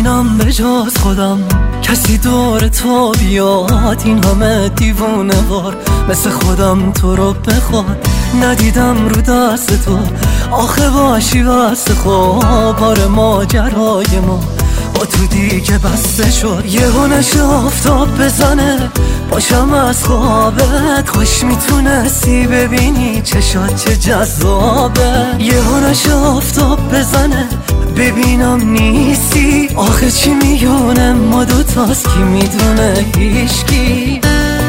نمیبینم به جز خودم کسی دور تو بیاد، این همه دیوونه وار مثل خودم تو رو بخواد. ندیدم رو دست تو آخه باشی واسه خواب، بار ماجرای ما با تو دیگه بسته شد. یهو نشه آفتاب بزنه باشم از خوابت، خوش میتونستی ببینی چشات چه جذابه. یهو نشه آفتاب بزنه ببینم نیستی، آخه چی میونه ما دوتاست کی میدونه هیچکی.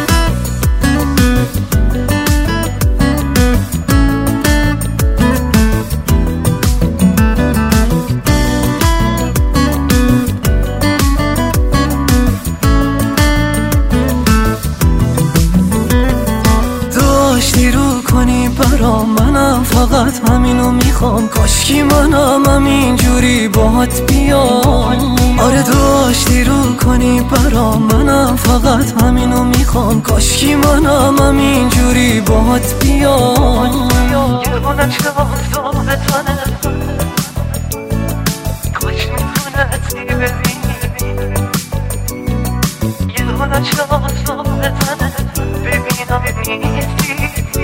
داشتی رو کنی برا منم، فقط همینو میخوام، کاشکی منم همینجوری باهات بیام. آره داشتی رو کنی برا منم، فقط همینو میخوام، کاشکی منم همینجوری باهات بیام. یهو نشه آفتاب بزنه کاش میتونستی ببینی، یهو نشه آفتاب بزنه ببینم نیستی،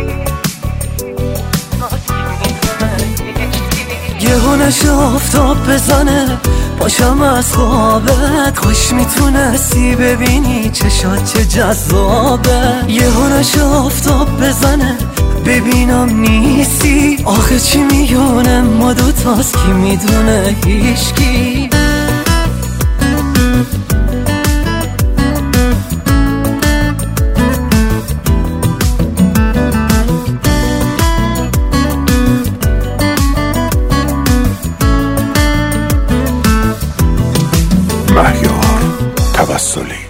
یهو نشه آفتاب بزنه باشم از خوابت، خوش میتونستی ببینی چشات چه جذابه. یهو نشه آفتاب بزنه ببینم نیستی، آخه چی میونه ما دوتاست کی میدونه هیچکی. مهیار توسلی